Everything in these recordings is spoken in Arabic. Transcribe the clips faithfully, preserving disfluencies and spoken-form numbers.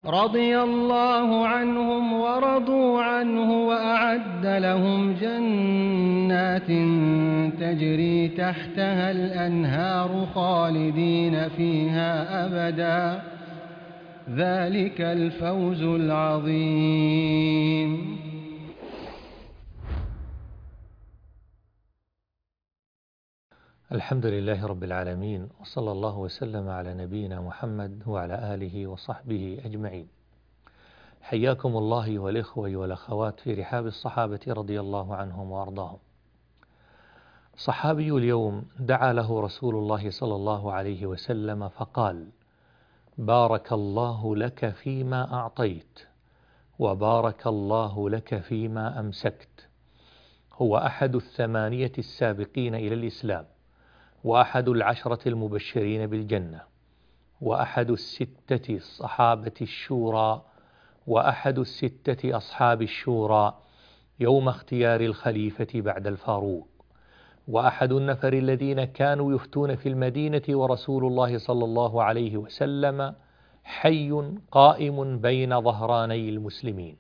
رضي الله عنهم ورضوا عنه وأعد لهم جنات تجري تحتها الأنهار خالدين فيها أبدا ذلك الفوز العظيم. الحمد لله رب العالمين، وصلى الله وسلم على نبينا محمد وعلى آله وصحبه أجمعين. حياكم الله والإخوة والأخوات في رحاب الصحابة رضي الله عنهم وأرضاهم. صحابي اليوم دعا له رسول الله صلى الله عليه وسلم فقال: بارك الله لك فيما أعطيت، وبارك الله لك فيما أمسكت. هو أحد الثمانية السابقين إلى الإسلام، وأحد العشرة المبشرين بالجنة، وأحد الستة الصحابة الشورى، وأحد الستة أصحاب الشورى يوم اختيار الخليفة بعد الفاروق، وأحد النفر الذين كانوا يفتون في المدينة ورسول الله صلى الله عليه وسلم حي قائم بين ظهراني المسلمين.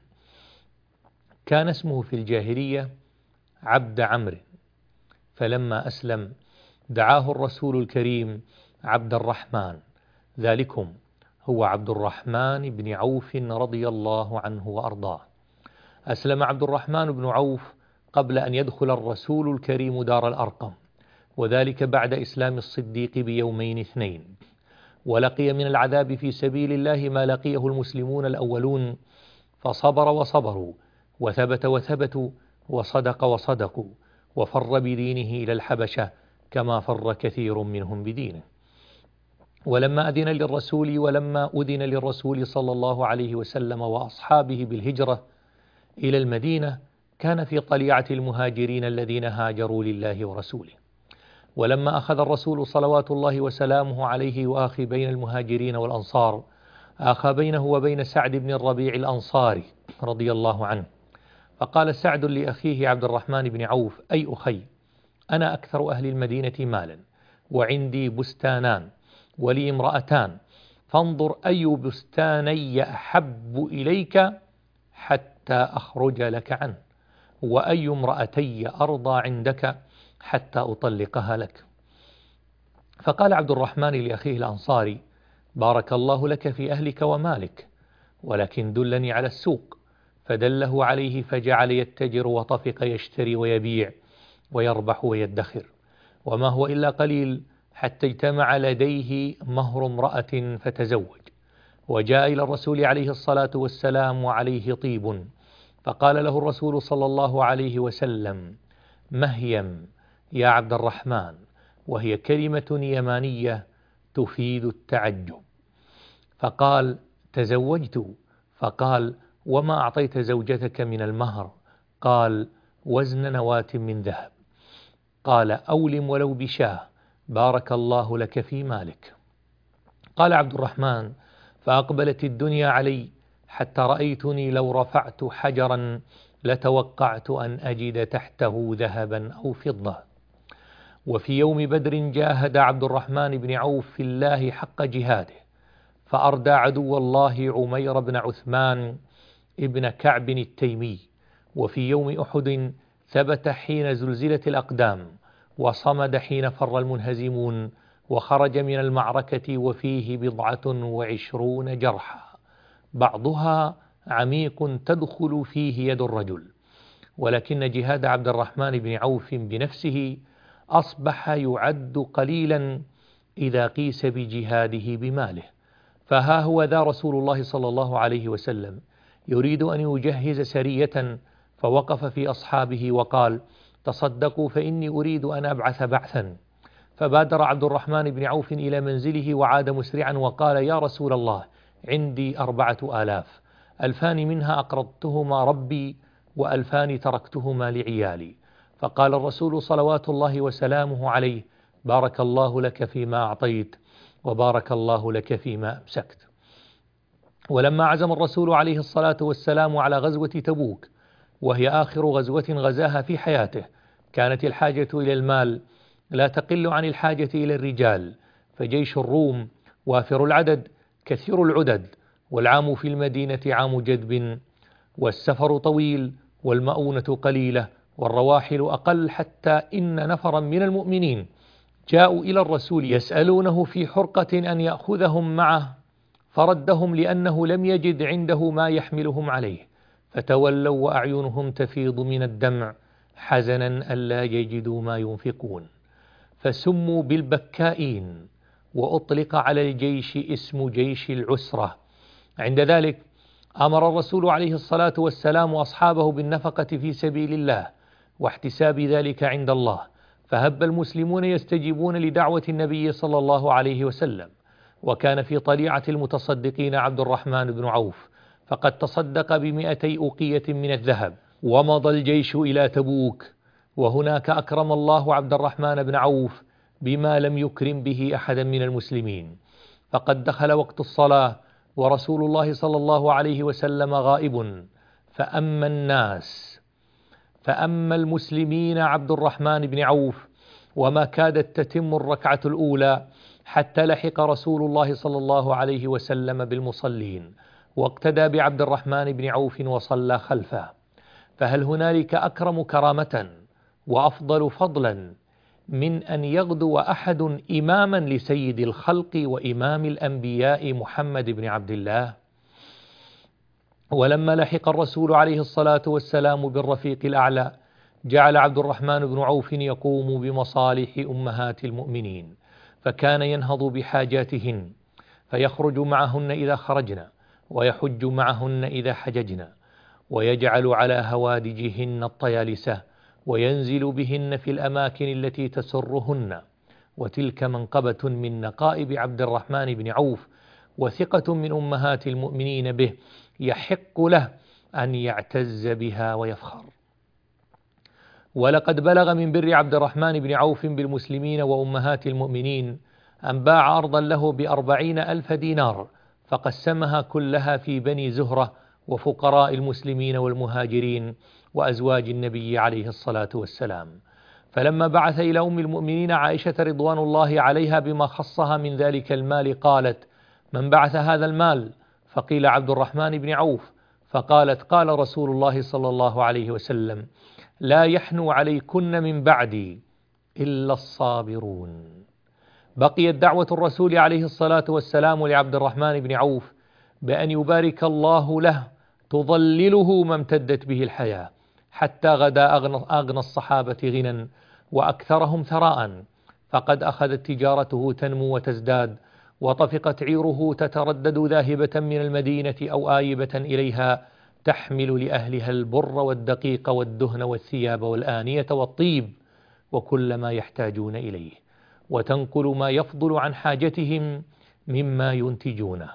كان اسمه في الجاهلية عبد عمرو، فلما أسلم دعاه الرسول الكريم عبد الرحمن، ذلكم هو عبد الرحمن بن عوف رضي الله عنه وأرضاه. أسلم عبد الرحمن بن عوف قبل أن يدخل الرسول الكريم دار الأرقم، وذلك بعد إسلام الصديق بيومين اثنين، ولقي من العذاب في سبيل الله ما لقيه المسلمون الأولون، فصبر وصبروا، وثبت وثبتوا، وصدق وصدقوا، وفر بدينه إلى الحبشة كما فر كثير منهم بدينه. ولما أذن للرسول ولما أذن للرسول صلى الله عليه وسلم وأصحابه بالهجرة إلى المدينة، كان في طليعة المهاجرين الذين هاجروا لله ورسوله. ولما أخذ الرسول صلوات الله وسلامه عليه وآخي بين المهاجرين والأنصار، آخى بينه وبين سعد بن الربيع الأنصاري رضي الله عنه، فقال سعد لأخيه عبد الرحمن بن عوف: أي أخي، أنا أكثر أهل المدينة مالا، وعندي بستانان، ولي امرأتان، فانظر أي بستاني أحب إليك حتى أخرج لك عنه، وأي امرأتي أرضى عندك حتى أطلقها لك. فقال عبد الرحمن لأخيه الأنصاري: بارك الله لك في أهلك ومالك، ولكن دلني على السوق. فدله عليه، فجعل يتجر وطفق يشتري ويبيع ويربح ويدخر، وما هو إلا قليل حتى اجتمع لديه مهر امرأة فتزوج، وجاء إلى الرسول عليه الصلاة والسلام وعليه طيب، فقال له الرسول صلى الله عليه وسلم: مهيم يا عبد الرحمن، وهي كلمة يمانية تفيد التعجب. فقال: تزوجت. فقال: وما أعطيت زوجتك من المهر؟ قال: وزن نواة من ذهب. قال: أولم ولو بشاه، بارك الله لك في مالك. قال عبد الرحمن: فأقبلت الدنيا علي حتى رأيتني لو رفعت حجرا لتوقعت أن أجد تحته ذهبا أو فضة. وفي يوم بدر جاهد عبد الرحمن بن عوف في الله حق جهاده، فأردى عدو الله عمير بن عثمان ابن كعب التيمي. وفي يوم أحد ثبت حين زلزلت الأقدام، وصمد حين فر المنهزمون، وخرج من المعركة وفيه بضعة وعشرون جرحى، بعضها عميق تدخل فيه يد الرجل. ولكن جهاد عبد الرحمن بن عوف بنفسه أصبح يعد قليلا إذا قيس بجهاده بماله. فها هو ذا رسول الله صلى الله عليه وسلم يريد أن يجهز سرية، فوقف في أصحابه وقال: تصدقوا فإني أريد أن أبعث بعثا. فبادر عبد الرحمن بن عوف إلى منزله وعاد مسرعا وقال: يا رسول الله، عندي أربعة آلاف، ألفان منها أقرضتهما ربي، وألفان تركتهما لعيالي. فقال الرسول صلوات الله وسلامه عليه: بارك الله لك فيما أعطيت، وبارك الله لك فيما أمسكت. ولما عزم الرسول عليه الصلاة والسلام على غزوة تبوك، وهي آخر غزوة غزاها في حياته، كانت الحاجة إلى المال لا تقل عن الحاجة إلى الرجال، فجيش الروم وافر العدد كثير العدد، والعام في المدينة عام جدب، والسفر طويل والمؤونة قليلة والرواحل أقل، حتى إن نفرا من المؤمنين جاءوا إلى الرسول يسألونه في حرقة أن يأخذهم معه، فردهم لأنه لم يجد عنده ما يحملهم عليه، فتولوا وأعينهم تفيض من الدمع حزنا ألا يجدوا ما ينفقون، فسموا بالبكائين، وأطلق على الجيش اسم جيش العسرة. عند ذلك أمر الرسول عليه الصلاة والسلام أصحابه بالنفقة في سبيل الله واحتساب ذلك عند الله، فهب المسلمون يستجيبون لدعوة النبي صلى الله عليه وسلم. وكان في طليعة المتصدقين عبد الرحمن بن عوف، فقد تصدق بمئتي أوقية من الذهب، ومضى الجيش إلى تبوك، وهناك أكرم الله عبد الرحمن بن عوف بما لم يكرم به أحدا من المسلمين، فقد دخل وقت الصلاة ورسول الله صلى الله عليه وسلم غائب، فأما الناس فأما المسلمين عبد الرحمن بن عوف، وما كادت تتم الركعة الأولى حتى لحق رسول الله صلى الله عليه وسلم بالمصلين، واقتدى بعبد الرحمن بن عوف وصلى خلفه. فهل هنالك أكرم كرامة وأفضل فضلا من أن يغدو أحد إماما لسيد الخلق وإمام الأنبياء محمد بن عبد الله؟ ولما لحق الرسول عليه الصلاة والسلام بالرفيق الأعلى، جعل عبد الرحمن بن عوف يقوم بمصالح أمهات المؤمنين، فكان ينهض بحاجاتهن، فيخرج معهن إذا خرجنا، ويحج معهن إذا حججنا، ويجعل على هوادجهن الطيالسة، وينزل بهن في الأماكن التي تسرهن. وتلك منقبة من نقائب عبد الرحمن بن عوف، وثقة من أمهات المؤمنين به، يحق له أن يعتز بها ويفخر. ولقد بلغ من بر عبد الرحمن بن عوف بالمسلمين وأمهات المؤمنين أن باع أرضا له بأربعين ألف دينار، فقسمها كلها في بني زهرة وفقراء المسلمين والمهاجرين وأزواج النبي عليه الصلاة والسلام. فلما بعث إلى أم المؤمنين عائشة رضوان الله عليها بما خصها من ذلك المال، قالت: من بعث هذا المال؟ فقيل: عبد الرحمن بن عوف. فقالت: قال رسول الله صلى الله عليه وسلم: لا يحنو عليكن من بعدي إلا الصابرون. بقيت دعوة الرسول عليه الصلاة والسلام لعبد الرحمن بن عوف بأن يبارك الله له تظلله ما امتدت به الحياة، حتى غدا أغنى, أغنى الصحابة غنى وأكثرهم ثراء، فقد أخذت تجارته تنمو وتزداد، وطفقت عيره تتردد ذاهبة من المدينة أو آيبة إليها، تحمل لأهلها البر والدقيق والدهن والثياب والآنية والطيب وكل ما يحتاجون إليه، وتنقل ما يفضل عن حاجتهم مما ينتجونه.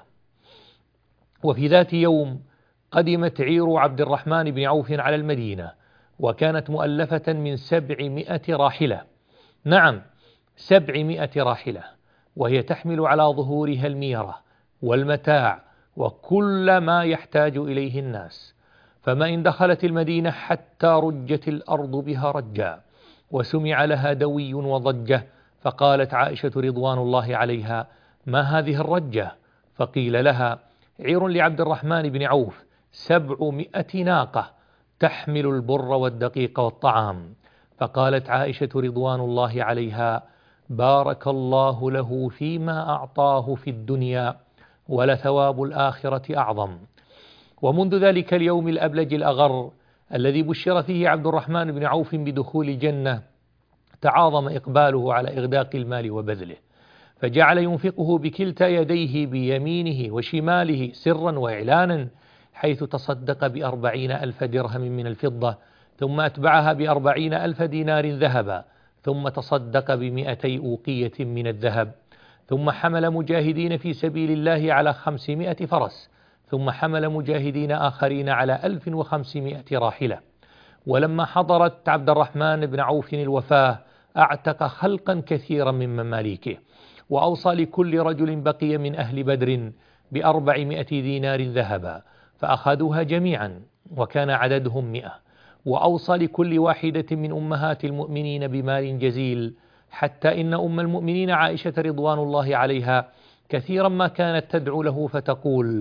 وفي ذات يوم قدمت عير عبد الرحمن بن عوف على المدينة، وكانت مؤلفة من سبعمائة راحلة، نعم سبعمائة راحلة، وهي تحمل على ظهورها الميرة والمتاع وكل ما يحتاج إليه الناس. فما إن دخلت المدينة حتى رجت الأرض بها رجا، وسمع لها دوي وضجة، فقالت عائشة رضوان الله عليها: ما هذه الرجة؟ فقيل لها: عير لعبد الرحمن بن عوف سبعمائة ناقة تحمل البر والدقيق والطعام. فقالت عائشة رضوان الله عليها: بارك الله له فيما أعطاه في الدنيا، ولثواب الآخرة أعظم. ومنذ ذلك اليوم الأبلج الأغر الذي بشر فيه عبد الرحمن بن عوف بدخول الجنة، تعاظم إقباله على إغداق المال وبذله، فجعل ينفقه بكلتا يديه بيمينه وشماله سرا وإعلانا، حيث تصدق بأربعين ألف درهم من الفضة، ثم أتبعها بأربعين ألف دينار ذهبا، ثم تصدق بمئتي أوقية من الذهب، ثم حمل مجاهدين في سبيل الله على خمسمائة فرس، ثم حمل مجاهدين آخرين على ألف وخمسمائة راحلة. ولما حضرت عبد الرحمن بن عوف الوفاة، أعتق خلقا كثيرا من مماليكه، وأوصى لكل رجل بقي من أهل بدر بأربعمائة دينار ذهبا، فأخذوها جميعا وكان عددهم مئة. وأوصى لكل واحدة من أمهات المؤمنين بمال جزيل، حتى إن أم المؤمنين عائشة رضوان الله عليها كثيرا ما كانت تدعو له فتقول: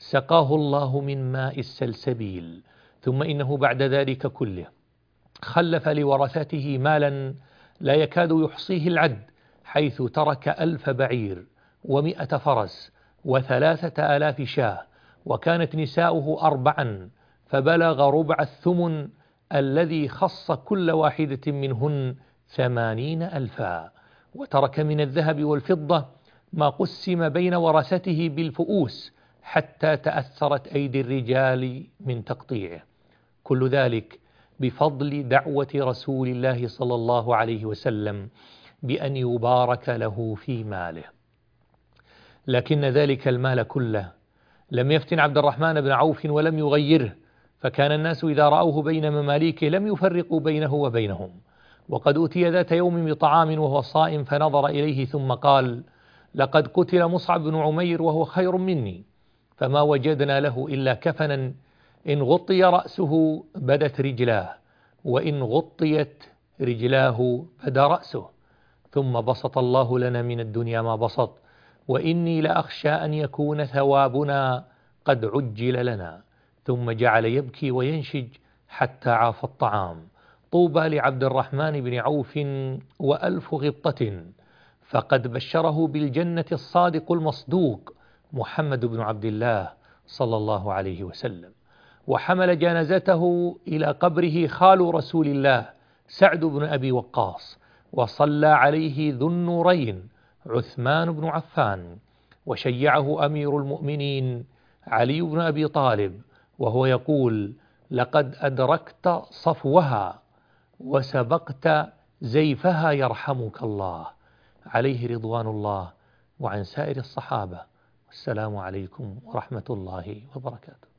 سقاه الله من ماء السلسبيل، ثم إنه بعد ذلك كله خلف لورثته مالا لا يكاد يحصيه العد، حيث ترك ألف بعير ومئة فرس وثلاثة آلاف شاة، وكانت نساؤه أربعا فبلغ ربع الثمن الذي خص كل واحدة منهن ثمانين ألفا، وترك من الذهب والفضة ما قسم بين ورثته بالفؤوس حتى تأثرت أيدي الرجال من تقطيعه، كل ذلك بفضل دعوة رسول الله صلى الله عليه وسلم بأن يبارك له في ماله. لكن ذلك المال كله لم يفتن عبد الرحمن بن عوف ولم يغيره، فكان الناس إذا رأوه بين مماليكه لم يفرقوا بينه وبينهم. وقد أتي ذات يوم بطعام وهو صائم فنظر إليه ثم قال: لقد قتل مصعب بن عمير وهو خير مني، فما وجدنا له إلا كفنا إن غطي رأسه بدت رجلاه، وإن غطيت رجلاه بدا رأسه، ثم بسط الله لنا من الدنيا ما بسط، وإني لأخشى أن يكون ثوابنا قد عجل لنا. ثم جعل يبكي وينشج حتى عاف الطعام. طوبى لعبد الرحمن بن عوف وألف غبطة، فقد بشره بالجنة الصادق المصدوق محمد بن عبد الله صلى الله عليه وسلم. وحمل جنازته إلى قبره خال رسول الله سعد بن أبي وقاص، وصلى عليه ذو النورين عثمان بن عفان، وشيعه أمير المؤمنين علي بن أبي طالب، وهو يقول: لقد أدركت صفوها وسبقت زيفها يرحمك الله، عليه رضوان الله وعن سائر الصحابة. والسلام عليكم ورحمة الله وبركاته.